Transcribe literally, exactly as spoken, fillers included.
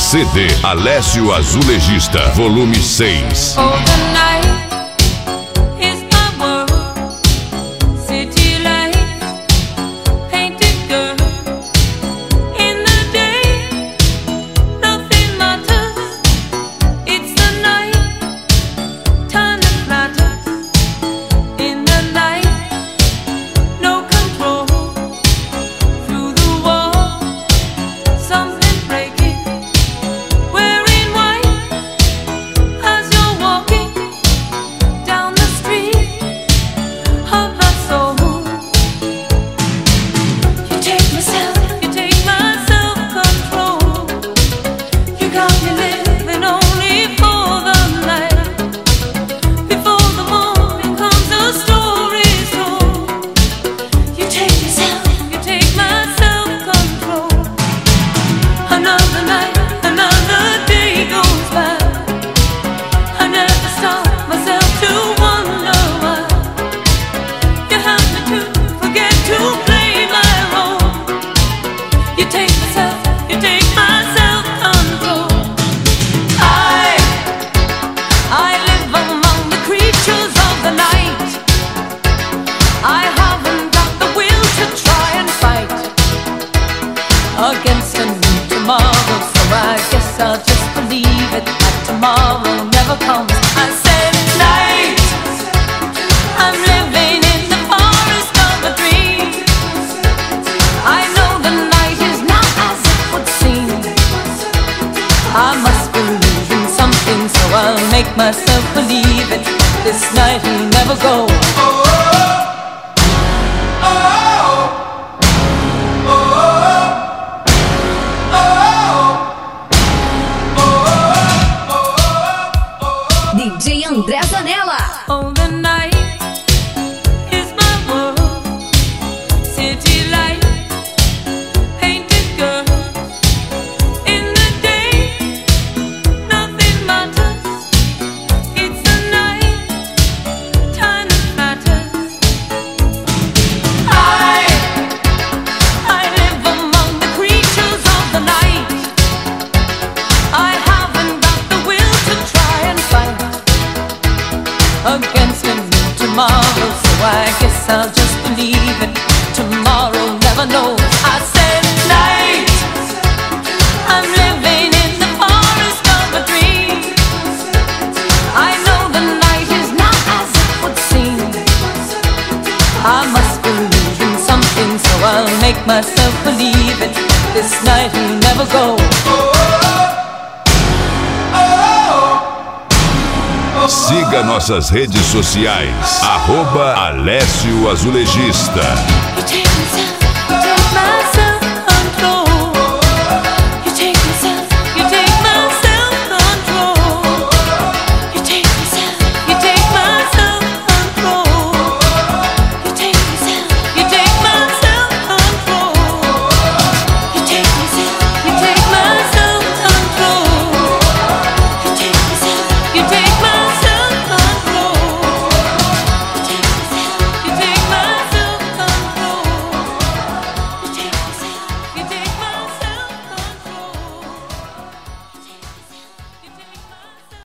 C D Alessio Azulejista, volume seis. Against a new tomorrow, so I guess I'll just believe it, that tomorrow never comes. I said night, I'm living in the forest of a dream. I know the night is not as it would seem. I must believe in something, so I'll make myself believe it. This night will never go. D J André Zanella. Oh, the night is my world. City light, painted girls. In the day, nothing matters. It's the night, time that matters. I, I live among the creatures of the night. I haven't got the will to try and fight against a new tomorrow, so I guess I'll just believe it. Tomorrow never knows. I said night, I'm living in the forest of a dream. I know the night is not as it would seem. I must believe in something, so I'll make myself believe it. This night will never go. Siga nossas redes sociais, arroba Alessio Azulejista. You take myself, you take myself.